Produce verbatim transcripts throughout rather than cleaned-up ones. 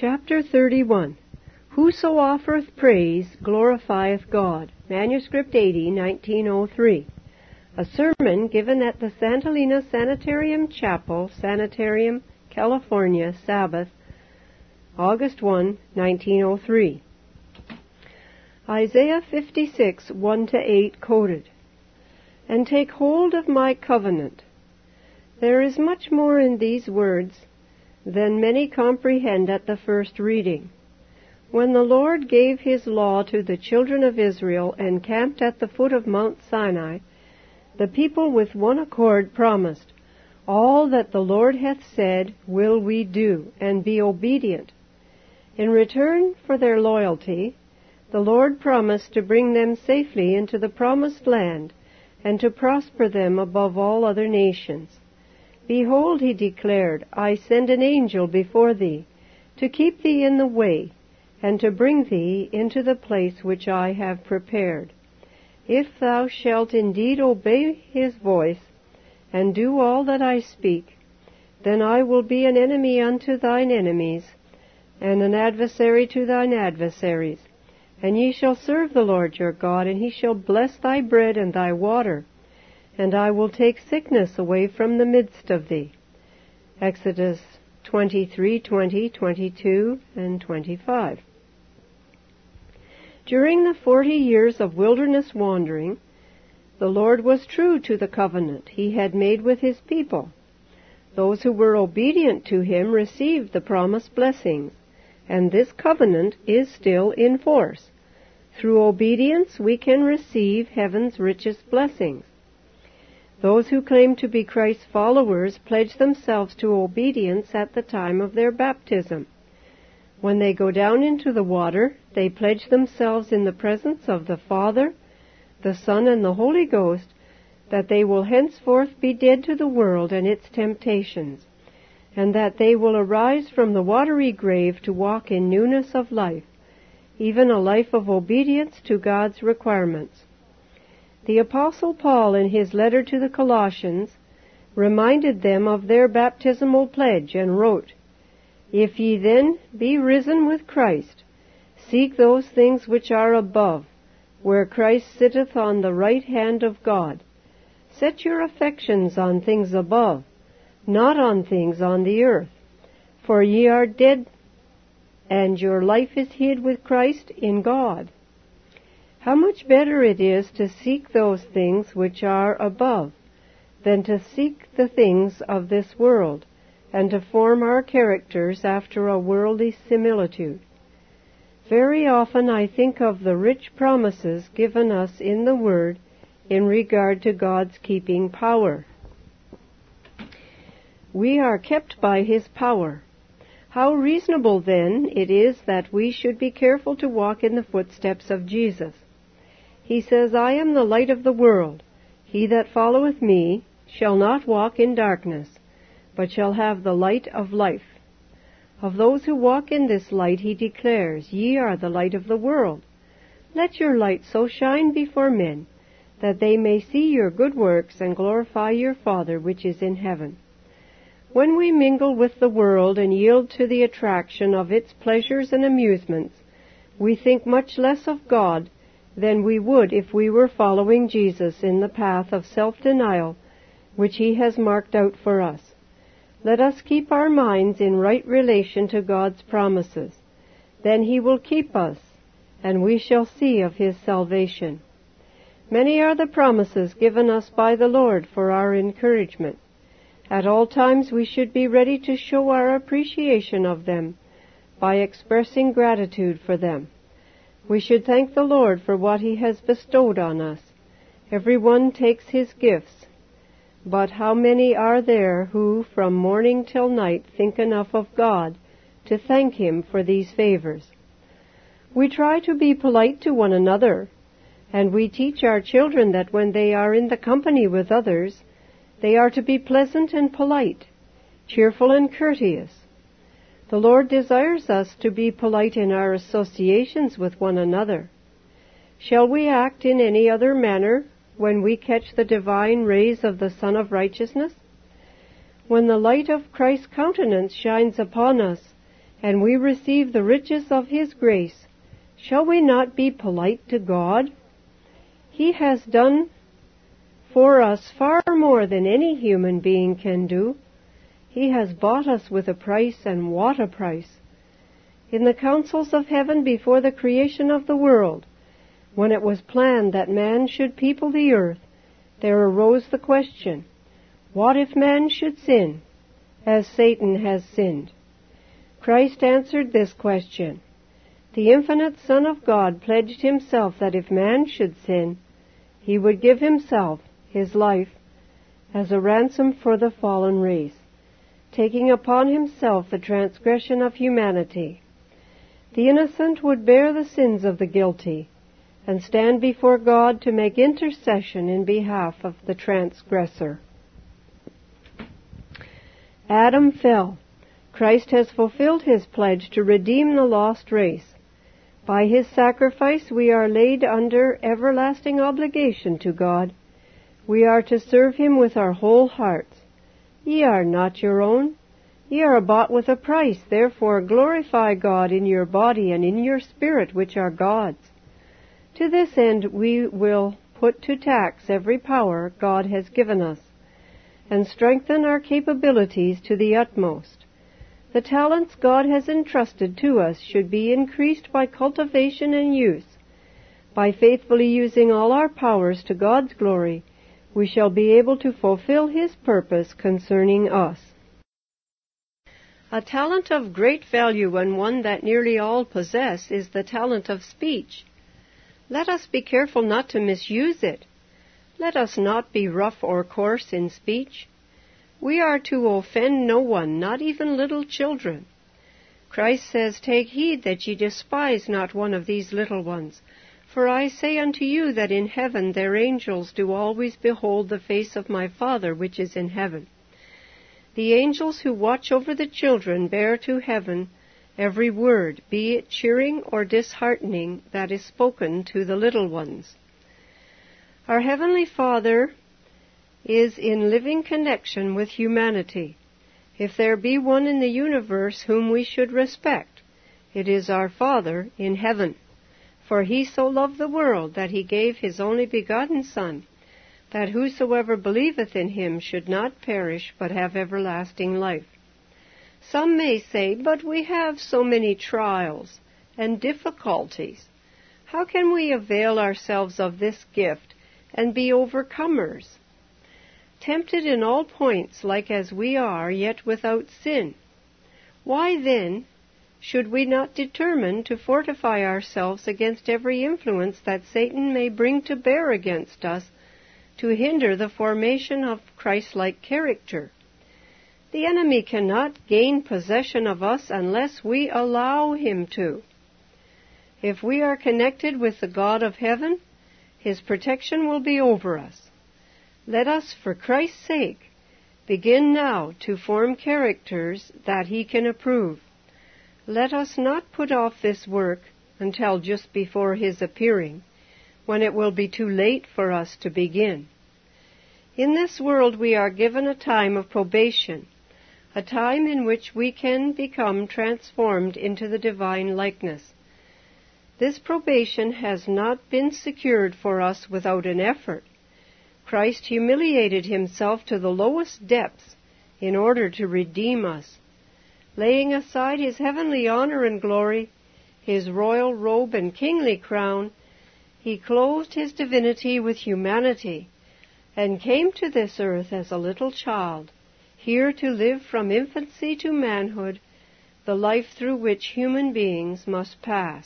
Chapter thirty-one. Whoso offereth praise glorifieth God. Manuscript eighty, nineteen oh three. A sermon given at the Santa Lena Sanitarium Chapel, Sanitarium, California, Sabbath, August first, nineteen oh three. Isaiah fifty-six, one to eight quoted. And take hold of my covenant. There is much more in these words than many comprehend at the first reading. When the Lord gave his law to the children of Israel encamped at the foot of Mount Sinai, the people with one accord promised, All that the Lord hath said will we do, and be obedient. In return for their loyalty, the Lord promised to bring them safely into the promised land, and to prosper them above all other nations. Behold, he declared, I send an angel before thee, to keep thee in the way, and to bring thee into the place which I have prepared. If thou shalt indeed obey his voice, and do all that I speak, then I will be an enemy unto thine enemies, and an adversary to thine adversaries. And ye shall serve the Lord your God, and he shall bless thy bread and thy water, and I will take sickness away from the midst of thee. Exodus twenty-three, twenty, twenty-two, and twenty-five. During the forty years of wilderness wandering, the Lord was true to the covenant he had made with his people. Those who were obedient to him received the promised blessings, and this covenant is still in force. Through obedience we can receive heaven's richest blessings. Those who claim to be Christ's followers pledge themselves to obedience at the time of their baptism. When they go down into the water, they pledge themselves in the presence of the Father, the Son, and the Holy Ghost that they will henceforth be dead to the world and its temptations, and that they will arise from the watery grave to walk in newness of life, even a life of obedience to God's requirements. The Apostle Paul, in his letter to the Colossians, reminded them of their baptismal pledge and wrote, If ye then be risen with Christ, seek those things which are above, where Christ sitteth on the right hand of God. Set your affections on things above, not on things on the earth. For ye are dead, and your life is hid with Christ in God. How much better it is to seek those things which are above than to seek the things of this world, and to form our characters after a worldly similitude. Very often I think of the rich promises given us in the Word in regard to God's keeping power. We are kept by his power. How reasonable, then, it is that we should be careful to walk in the footsteps of Jesus. He says, I am the light of the world. He that followeth me shall not walk in darkness, but shall have the light of life. Of those who walk in this light he declares, Ye are the light of the world. Let your light so shine before men, that they may see your good works and glorify your Father which is in heaven. When we mingle with the world and yield to the attraction of its pleasures and amusements, we think much less of God than we would if we were following Jesus in the path of self-denial which he has marked out for us. Let us keep our minds in right relation to God's promises. Then he will keep us, and we shall see of his salvation. Many are the promises given us by the Lord for our encouragement. At all times we should be ready to show our appreciation of them by expressing gratitude for them. We should thank the Lord for what he has bestowed on us. Every one takes his gifts, but how many are there who from morning till night think enough of God to thank him for these favors? We try to be polite to one another, and we teach our children that when they are in the company with others, they are to be pleasant and polite, cheerful and courteous. The Lord desires us to be polite in our associations with one another. Shall we act in any other manner when we catch the divine rays of the Sun of Righteousness? When the light of Christ's countenance shines upon us, and we receive the riches of His grace, shall we not be polite to God? He has done for us far more than any human being can do. He has bought us with a price, and what a price! In the councils of heaven before the creation of the world, when it was planned that man should people the earth, there arose the question, what if man should sin, as Satan has sinned? Christ answered this question. The infinite Son of God pledged Himself that if man should sin, He would give Himself, His life, as a ransom for the fallen race, taking upon Himself the transgression of humanity. The innocent would bear the sins of the guilty, and stand before God to make intercession in behalf of the transgressor. Adam fell. Christ has fulfilled His pledge to redeem the lost race. By His sacrifice we are laid under everlasting obligation to God. We are to serve Him with our whole hearts. Ye are not your own. Ye are bought with a price. Therefore glorify God in your body and in your spirit, which are God's. To this end we will put to tax every power God has given us, and strengthen our capabilities to the utmost. The talents God has entrusted to us should be increased by cultivation and use. By faithfully using all our powers to God's glory, we shall be able to fulfill His purpose concerning us. A talent of great value, and one that nearly all possess, is the talent of speech. Let us be careful not to misuse it. Let us not be rough or coarse in speech. We are to offend no one, not even little children. Christ says, Take heed that ye despise not one of these little ones. For I say unto you that in heaven their angels do always behold the face of my Father which is in heaven. The angels who watch over the children bear to heaven every word, be it cheering or disheartening, that is spoken to the little ones. Our Heavenly Father is in living connection with humanity. If there be one in the universe whom we should respect, it is our Father in heaven. For He so loved the world that He gave His only begotten Son, that whosoever believeth in Him should not perish, but have everlasting life. Some may say, but we have so many trials and difficulties. How can we avail ourselves of this gift and be overcomers? Tempted in all points like as we are, yet without sin. Why then should we not determine to fortify ourselves against every influence that Satan may bring to bear against us to hinder the formation of Christ-like character? The enemy cannot gain possession of us unless we allow him to. If we are connected with the God of heaven, His protection will be over us. Let us, for Christ's sake, begin now to form characters that He can approve. Let us not put off this work until just before His appearing, when it will be too late for us to begin. In this world we are given a time of probation, a time in which we can become transformed into the divine likeness. This probation has not been secured for us without an effort. Christ humiliated Himself to the lowest depths in order to redeem us. Laying aside His heavenly honor and glory, His royal robe and kingly crown, He clothed His divinity with humanity, and came to this earth as a little child, here to live from infancy to manhood, the life through which human beings must pass.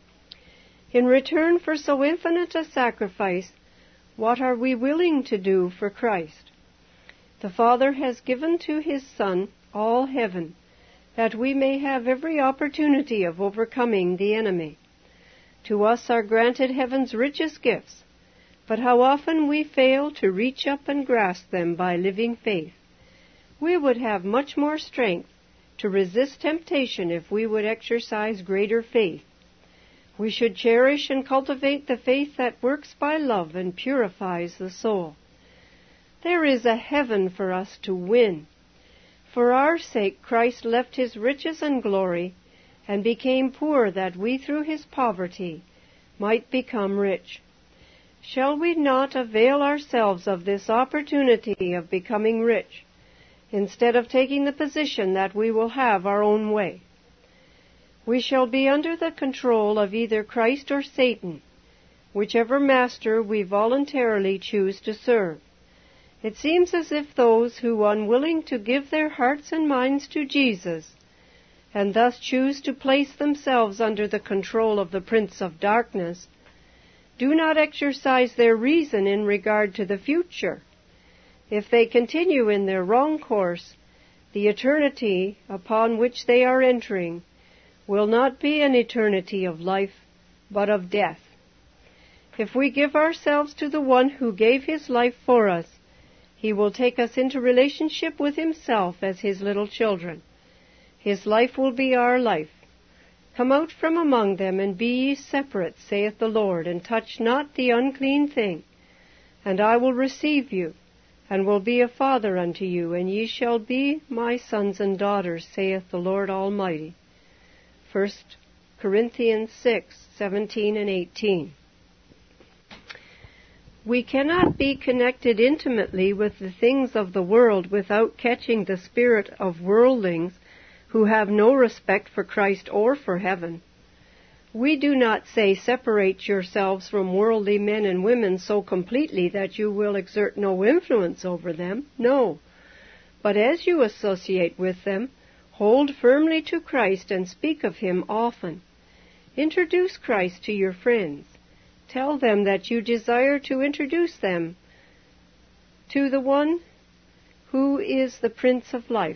In return for so infinite a sacrifice, what are we willing to do for Christ? The Father has given to His Son all heaven, that we may have every opportunity of overcoming the enemy. To us are granted heaven's richest gifts, but how often we fail to reach up and grasp them by living faith. We would have much more strength to resist temptation if we would exercise greater faith. We should cherish and cultivate the faith that works by love and purifies the soul. There is a heaven for us to win. For our sake Christ left His riches and glory and became poor, that we through his poverty might become rich. Shall we not avail ourselves of this opportunity of becoming rich, instead of taking the position that we will have our own way? We shall be under the control of either Christ or Satan, whichever master we voluntarily choose to serve. It seems as if those who, unwilling to give their hearts and minds to Jesus, and thus choose to place themselves under the control of the Prince of Darkness, do not exercise their reason in regard to the future. If they continue in their wrong course, the eternity upon which they are entering will not be an eternity of life, but of death. If we give ourselves to the one who gave his life for us, he will take us into relationship with himself as his little children. His life will be our life. Come out from among them, and be ye separate, saith the Lord, and touch not the unclean thing. And I will receive you, and will be a father unto you, and ye shall be my sons and daughters, saith the Lord Almighty. First Corinthians six, seventeen and eighteen. We cannot be connected intimately with the things of the world without catching the spirit of worldlings who have no respect for Christ or for heaven. We do not say separate yourselves from worldly men and women so completely that you will exert no influence over them. No. But as you associate with them, hold firmly to Christ and speak of him often. Introduce Christ to your friends. Tell them that you desire to introduce them to the one who is the Prince of Life,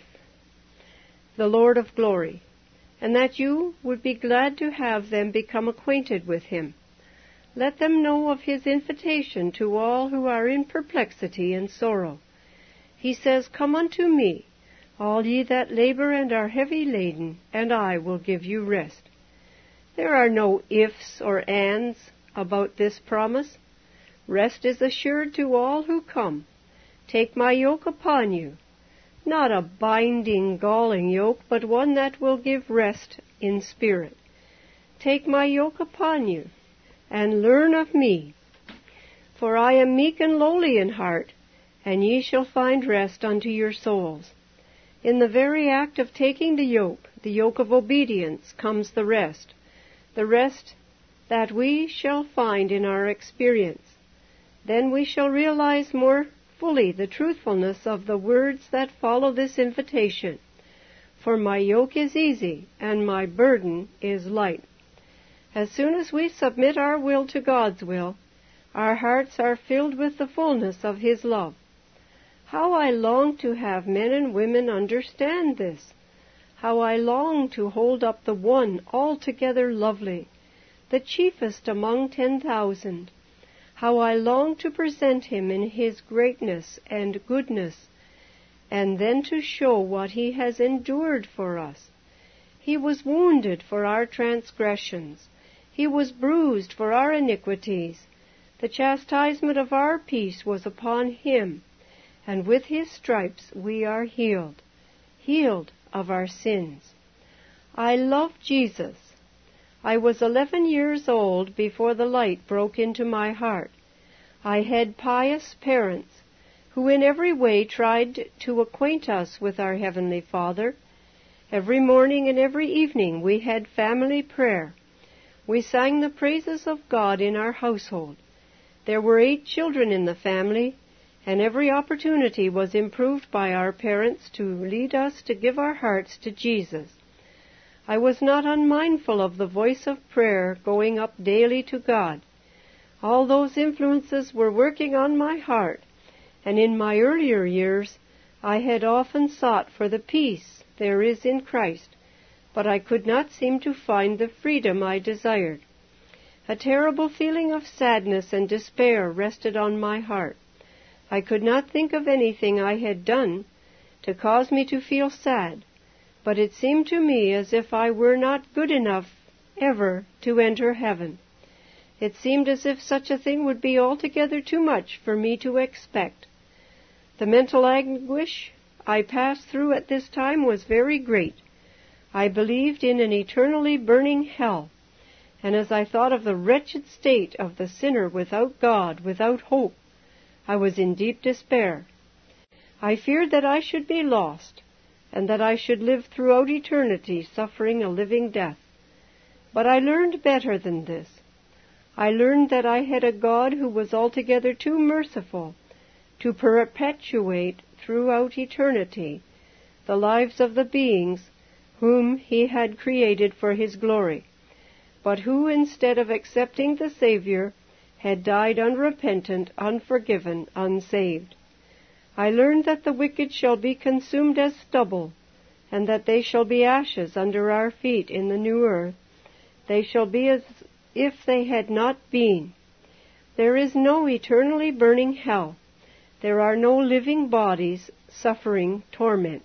the Lord of Glory, and that you would be glad to have them become acquainted with him. Let them know of his invitation to all who are in perplexity and sorrow. He says, Come unto me, all ye that labor and are heavy laden, and I will give you rest. There are no ifs or ands about this promise. Rest is assured to all who come. Take my yoke upon you, not a binding, galling yoke, but one that will give rest in spirit. Take my yoke upon you, and learn of me, for I am meek and lowly in heart, and ye shall find rest unto your souls. In the very act of taking the yoke, the yoke of obedience, comes the rest, the rest that we shall find in our experience. Then we shall realize more fully the truthfulness of the words that follow this invitation. For my yoke is easy, and my burden is light. As soon as we submit our will to God's will, our hearts are filled with the fullness of his love. How I long to have men and women understand this! How I long to hold up the one altogether lovely, the chiefest among ten thousand. How I long to present him in his greatness and goodness, and then to show what he has endured for us. He was wounded for our transgressions. He was bruised for our iniquities. The chastisement of our peace was upon him, and with his stripes we are healed, healed of our sins. I love Jesus. I was eleven years old before the light broke into my heart. I had pious parents who in every way tried to acquaint us with our Heavenly Father. Every morning and every evening we had family prayer. We sang the praises of God in our household. There were eight children in the family, and every opportunity was improved by our parents to lead us to give our hearts to Jesus. I was not unmindful of the voice of prayer going up daily to God. All those influences were working on my heart, and in my earlier years I had often sought for the peace there is in Christ, but I could not seem to find the freedom I desired. A terrible feeling of sadness and despair rested on my heart. I could not think of anything I had done to cause me to feel sad, but it seemed to me as if I were not good enough ever to enter heaven. It seemed as if such a thing would be altogether too much for me to expect. The mental anguish I passed through at this time was very great. I believed in an eternally burning hell, and as I thought of the wretched state of the sinner without God, without hope, I was in deep despair. I feared that I should be lost, and that I should live throughout eternity suffering a living death. But I learned better than this. I learned that I had a God who was altogether too merciful to perpetuate throughout eternity the lives of the beings whom he had created for his glory, but who, instead of accepting the Savior, had died unrepentant, unforgiven, unsaved. I learned that the wicked shall be consumed as stubble, and that they shall be ashes under our feet in the new earth. They shall be as if they had not been. There is no eternally burning hell. There are no living bodies suffering torment.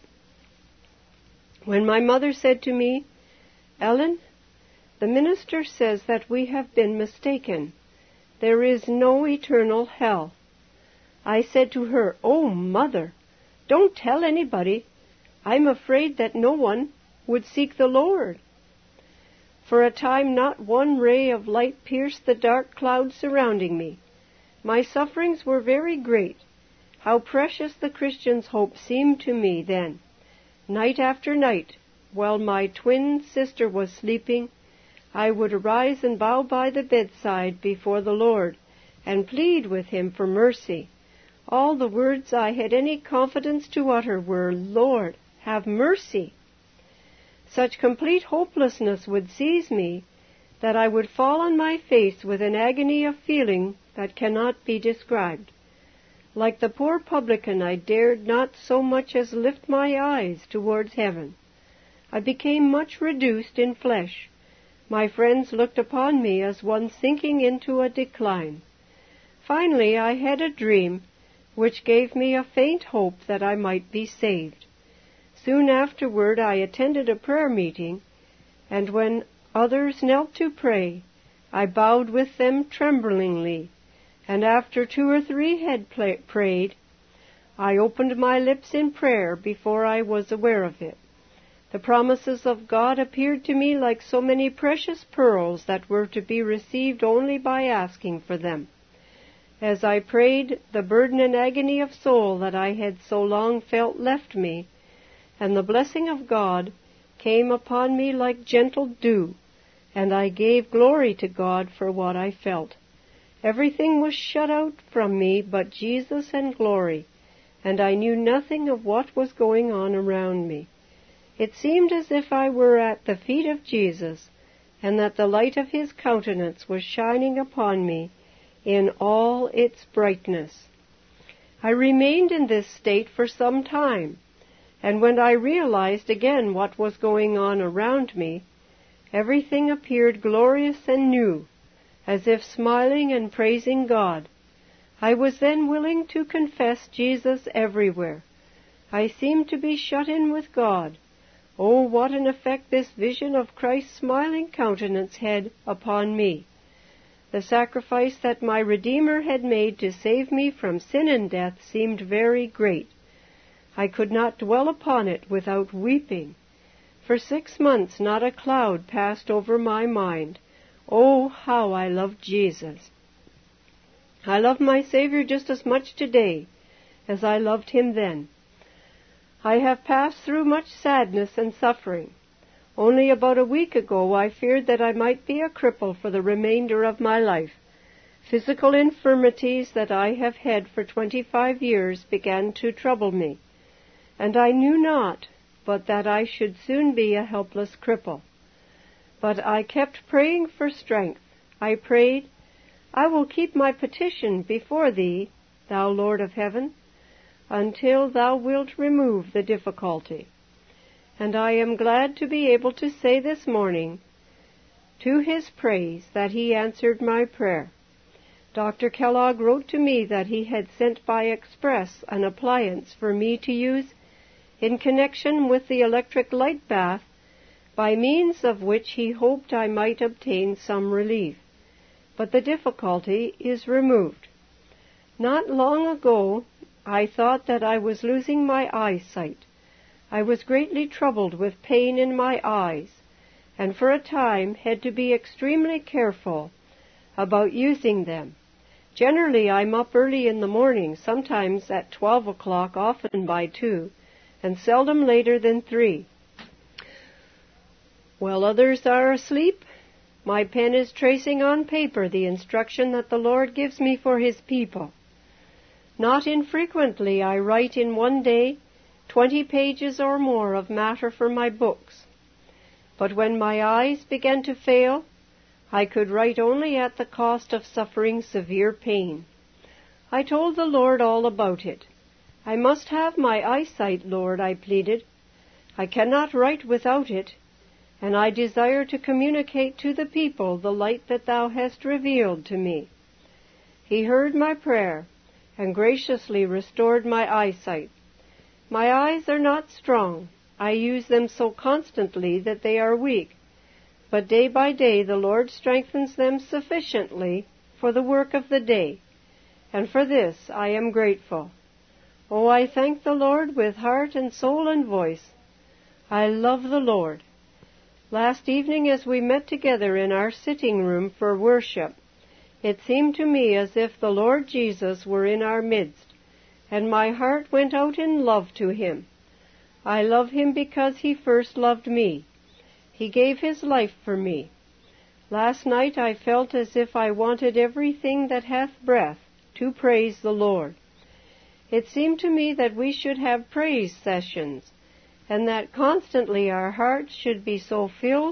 When my mother said to me, "Ellen, the minister says that we have been mistaken. There is no eternal hell," I said to her, "Oh, Mother, don't tell anybody. I'm afraid that no one would seek the Lord." For a time not one ray of light pierced the dark clouds surrounding me. My sufferings were very great. How precious the Christian's hope seemed to me then. Night after night, while my twin sister was sleeping, I would arise and bow by the bedside before the Lord, and plead with him for mercy. All the words I had any confidence to utter were, "Lord, have mercy." Such complete hopelessness would seize me that I would fall on my face with an agony of feeling that cannot be described. Like the poor publican, I dared not so much as lift my eyes towards heaven. I became much reduced in flesh. My friends looked upon me as one sinking into a decline. Finally, I had a dream which gave me a faint hope that I might be saved. Soon afterward I attended a prayer meeting, and when others knelt to pray, I bowed with them tremblingly, and after two or three had pla- prayed, I opened my lips in prayer before I was aware of it. The promises of God appeared to me like so many precious pearls that were to be received only by asking for them. As I prayed, the burden and agony of soul that I had so long felt left me, and the blessing of God came upon me like gentle dew, and I gave glory to God for what I felt. Everything was shut out from me but Jesus and glory, and I knew nothing of what was going on around me. It seemed as if I were at the feet of Jesus, and that the light of his countenance was shining upon me in all its brightness. I remained in this state for some time, and when I realized again what was going on around me, everything appeared glorious and new, as if smiling and praising God. I was then willing to confess Jesus everywhere. I seemed to be shut in with God. Oh, what an effect this vision of Christ's smiling countenance had upon me! The sacrifice that my Redeemer had made to save me from sin and death seemed very great. I could not dwell upon it without weeping. For six months not a cloud passed over my mind. Oh, how I loved Jesus! I love my Savior just as much today as I loved him then. I have passed through much sadness and suffering. Only about a week ago I feared that I might be a cripple for the remainder of my life. Physical infirmities that I have had for twenty-five years began to trouble me, and I knew not but that I should soon be a helpless cripple. But I kept praying for strength. I prayed, "I will keep my petition before thee, thou Lord of heaven, until thou wilt remove the difficulty." And I am glad to be able to say this morning, to his praise, that he answered my prayer. Doctor Kellogg wrote to me that he had sent by express an appliance for me to use in connection with the electric light bath, by means of which he hoped I might obtain some relief. But the difficulty is removed. Not long ago I thought that I was losing my eyesight. I was greatly troubled with pain in my eyes, and for a time had to be extremely careful about using them. Generally, I'm up early in the morning, sometimes at twelve o'clock, often by two, and seldom later than three. While others are asleep, my pen is tracing on paper the instruction that the Lord gives me for His people. Not infrequently I write in one day twenty pages or more of matter for my books. But when my eyes began to fail, I could write only at the cost of suffering severe pain. I told the Lord all about it. I must have my eyesight, Lord, I pleaded. I cannot write without it, and I desire to communicate to the people the light that Thou hast revealed to me. He heard my prayer and graciously restored my eyesight. My eyes are not strong. I use them so constantly that they are weak, but day by day the Lord strengthens them sufficiently for the work of the day, and for this I am grateful. Oh, I thank the Lord with heart and soul and voice. I love the Lord. Last evening as we met together in our sitting room for worship, it seemed to me as if the Lord Jesus were in our midst, and my heart went out in love to Him. I love Him because He first loved me. He gave His life for me. Last night I felt as if I wanted everything that hath breath to praise the Lord. It seemed to me that we should have praise sessions, and that constantly our hearts should be so filled,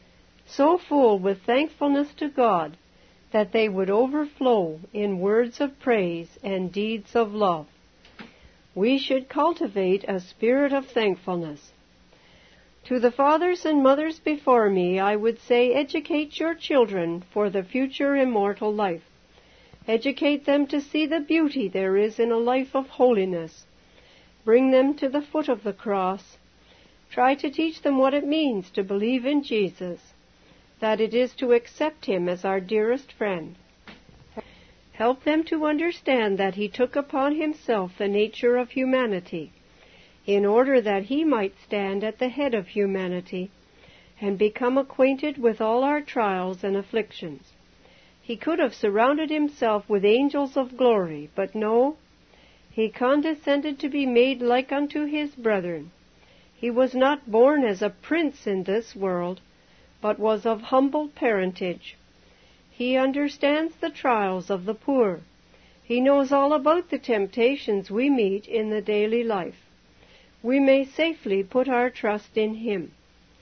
so full with thankfulness to God, that they would overflow in words of praise and deeds of love. We should cultivate a spirit of thankfulness. To the fathers and mothers before me, I would say, educate your children for the future immortal life. Educate them to see the beauty there is in a life of holiness. Bring them to the foot of the cross. Try to teach them what it means to believe in Jesus, that it is to accept Him as our dearest friend. Help them to understand that He took upon Himself the nature of humanity, in order that He might stand at the head of humanity and become acquainted with all our trials and afflictions. He could have surrounded Himself with angels of glory, but no, He condescended to be made like unto His brethren. He was not born as a prince in this world, but was of humble parentage. He understands the trials of the poor. He knows all about the temptations we meet in the daily life. We may safely put our trust in Him.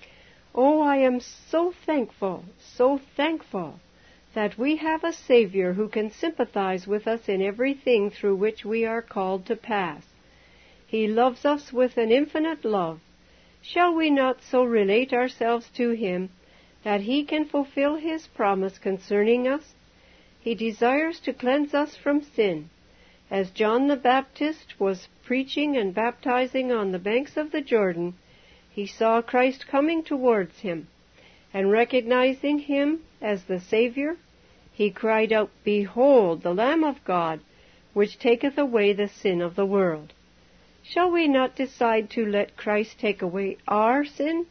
Oh, I am so thankful, so thankful that we have a Savior who can sympathize with us in everything through which we are called to pass. He loves us with an infinite love. Shall we not so relate ourselves to Him that He can fulfill His promise concerning us? He desires to cleanse us from sin. As John the Baptist was preaching and baptizing on the banks of the Jordan, he saw Christ coming towards him, and recognizing Him as the Savior, he cried out, Behold, the Lamb of God, which taketh away the sin of the world. Shall we not decide to let Christ take away our sin?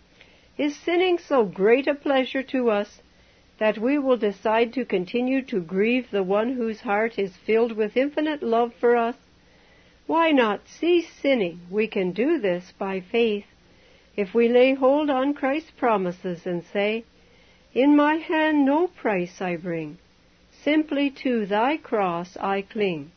Is sinning so great a pleasure to us that we will decide to continue to grieve the one whose heart is filled with infinite love for us? Why not cease sinning? We can do this by faith. If we lay hold on Christ's promises and say, In my hand no price I bring, simply to Thy cross I cling.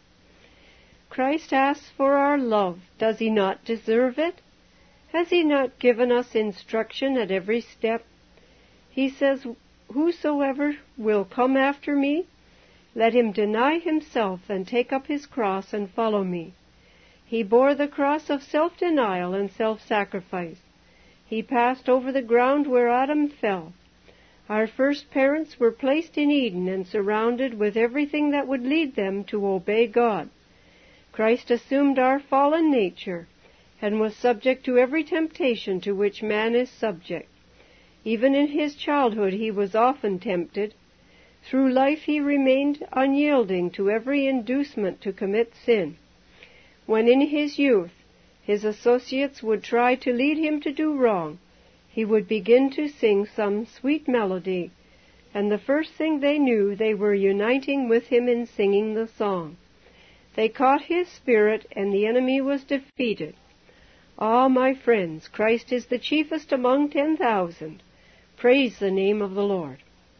Christ asks for our love. Does He not deserve it? Has He not given us instruction at every step? He says, Whosoever will come after me, let him deny himself and take up his cross and follow me. He bore the cross of self-denial and self-sacrifice. He passed over the ground where Adam fell. Our first parents were placed in Eden and surrounded with everything that would lead them to obey God. Christ assumed our fallen nature and was subject to every temptation to which man is subject. Even in his childhood he was often tempted. Through life he remained unyielding to every inducement to commit sin. When in his youth His associates would try to lead him to do wrong. He would begin to sing some sweet melody, and the first thing they knew, they were uniting with him in singing the song. They caught his spirit, and the enemy was defeated. Ah, my friends, Christ is the chiefest among ten thousand. Praise the name of the Lord.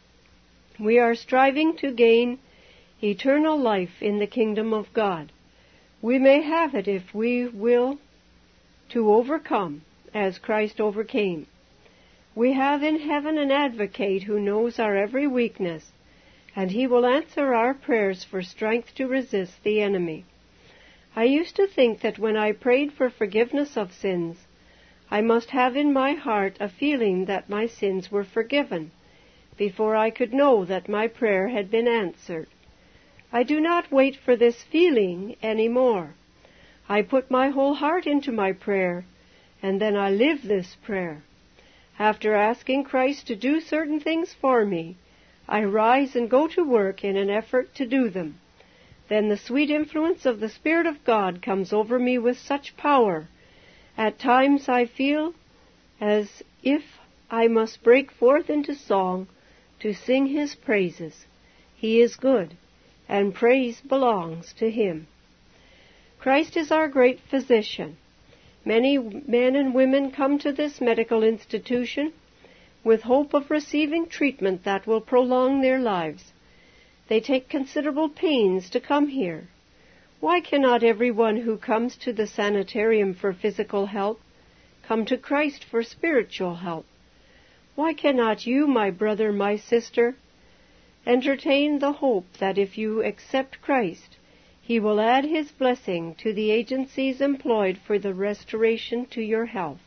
We are striving to gain eternal life in the kingdom of God. We may have it if we will to overcome as Christ overcame. We have in heaven an advocate who knows our every weakness, and he will answer our prayers for strength to resist the enemy. I used to think that when I prayed for forgiveness of sins, I must have in my heart a feeling that my sins were forgiven, before I could know that my prayer had been answered. I do not wait for this feeling any more. I put my whole heart into my prayer, and then I live this prayer. After asking Christ to do certain things for me, I rise and go to work in an effort to do them. Then the sweet influence of the Spirit of God comes over me with such power. At times I feel as if I must break forth into song to sing His praises. He is good, and praise belongs to Him. Christ is our great physician. Many men and women come to this medical institution with hope of receiving treatment that will prolong their lives. They take considerable pains to come here. Why cannot everyone who comes to the sanitarium for physical help come to Christ for spiritual help? Why cannot you, my brother, my sister, entertain the hope that if you accept Christ, He will add His blessing to the agencies employed for the restoration to your health?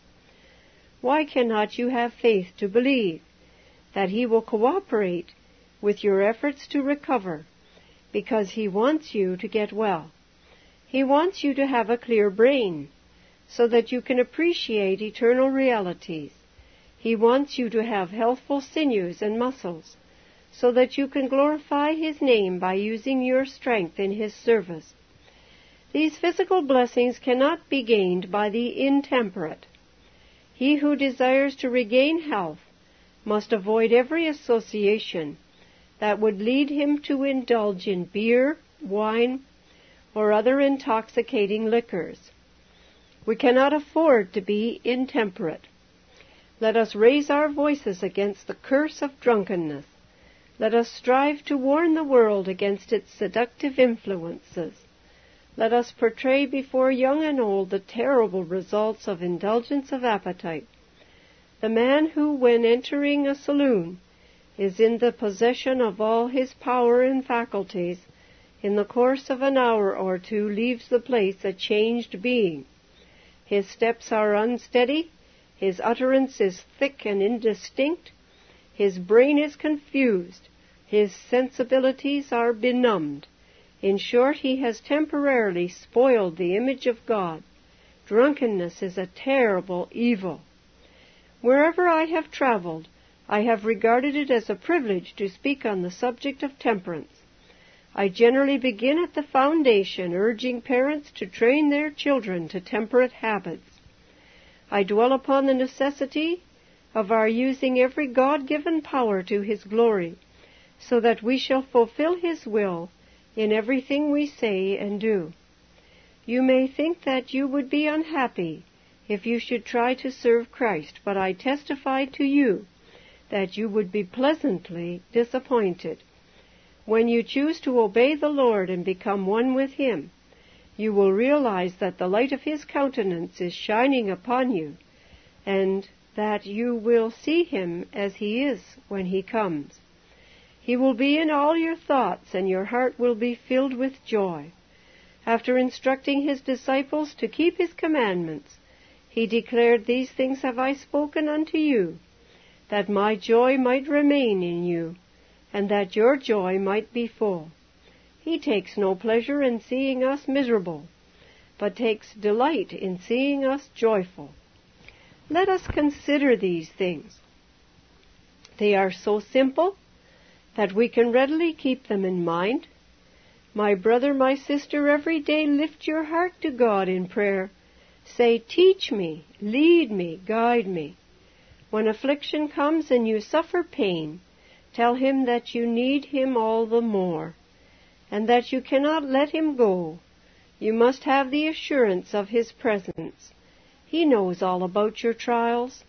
Why cannot you have faith to believe that He will cooperate with your efforts to recover, because He wants you to get well? He wants you to have a clear brain, so that you can appreciate eternal realities. He wants you to have healthful sinews and muscles, so that you can glorify His name by using your strength in His service. These physical blessings cannot be gained by the intemperate. He who desires to regain health must avoid every association that would lead him to indulge in beer, wine, or other intoxicating liquors. We cannot afford to be intemperate. Let us raise our voices against the curse of drunkenness. Let us strive to warn the world against its seductive influences. Let us portray before young and old the terrible results of indulgence of appetite. The man who, when entering a saloon, is in the possession of all his power and faculties, in the course of an hour or two leaves the place a changed being. His steps are unsteady, his utterance is thick and indistinct, his brain is confused, his sensibilities are benumbed. In short, he has temporarily spoiled the image of God. Drunkenness is a terrible evil. Wherever I have traveled, I have regarded it as a privilege to speak on the subject of temperance. I generally begin at the foundation, urging parents to train their children to temperate habits. I dwell upon the necessity of our using every God-given power to His glory, so that we shall fulfill His will in everything we say and do. You may think that you would be unhappy if you should try to serve Christ, but I testify to you that you would be pleasantly disappointed. When you choose to obey the Lord and become one with Him, you will realize that the light of His countenance is shining upon you, and that you will see Him as He is when He comes. He will be in all your thoughts, and your heart will be filled with joy. After instructing His disciples to keep His commandments, He declared, "These things have I spoken unto you, that my joy might remain in you, and that your joy might be full." He takes no pleasure in seeing us miserable, but takes delight in seeing us joyful. Let us consider these things. They are so simple that we can readily keep them in mind. My brother, my sister, every day lift your heart to God in prayer. Say, teach me, lead me, guide me. When affliction comes and you suffer pain, tell him that you need him all the more, and that you cannot let him go. You must have the assurance of his presence. He knows all about your trials.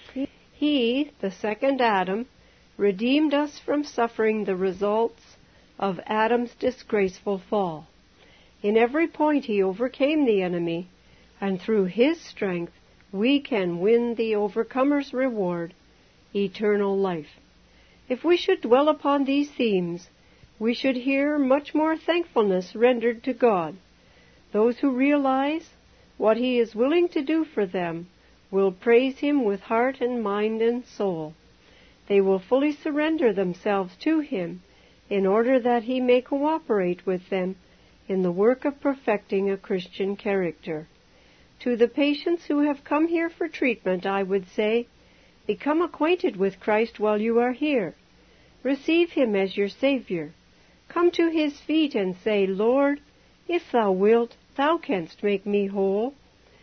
He, the second Adam, redeemed us from suffering the results of Adam's disgraceful fall. In every point he overcame the enemy, and through his strength we can win the overcomer's reward, eternal life. If we should dwell upon these themes, we should hear much more thankfulness rendered to God. Those who realize what he is willing to do for them will praise him with heart and mind and soul. They will fully surrender themselves to him in order that he may cooperate with them in the work of perfecting a Christian character. To the patients who have come here for treatment, I would say, become acquainted with Christ while you are here. Receive him as your Savior. Come to his feet and say, Lord, if thou wilt, thou canst make me whole.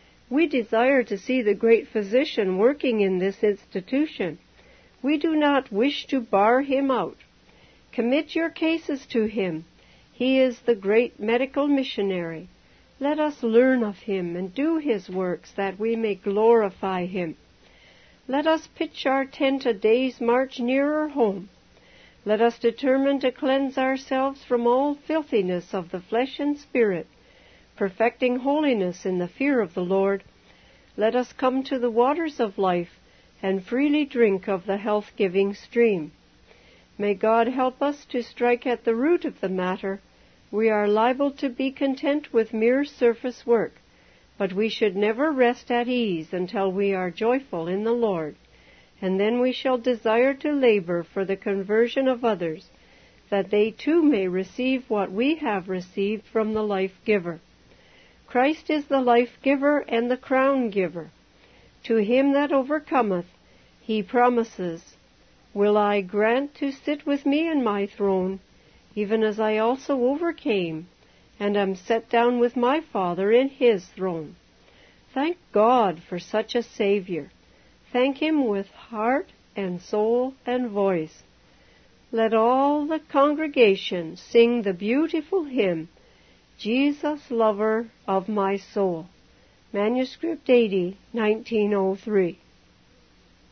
We desire to see the great physician working in this institution. We do not wish to bar him out. Commit your cases to him. He is the great medical missionary. Let us learn of him and do his works that we may glorify him. Let us pitch our tent a day's march nearer home. Let us determine to cleanse ourselves from all filthiness of the flesh and spirit, perfecting holiness in the fear of the Lord. Let us come to the waters of life and freely drink of the health-giving stream. May God help us to strike at the root of the matter. We are liable to be content with mere surface work, but we should never rest at ease until we are joyful in the Lord, and then we shall desire to labor for the conversion of others, that they too may receive what we have received from the life-giver. Christ is the life-giver and the crown-giver. To him that overcometh, he promises, Will I grant to sit with me in my throne, even as I also overcame, and am set down with my Father in his throne. Thank God for such a Savior. Thank him with heart and soul and voice. Let all the congregation sing the beautiful hymn, Jesus, Lover of My Soul. Manuscript eighty, nineteen oh three.